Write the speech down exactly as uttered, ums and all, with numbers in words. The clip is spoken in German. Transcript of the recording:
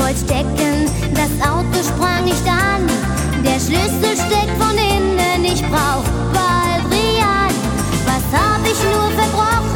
wollte stecken, das Auto sprang nicht an. Der Schlüssel steckt von innen, ich brauch Baldrian. Was hab ich nur verbrochen?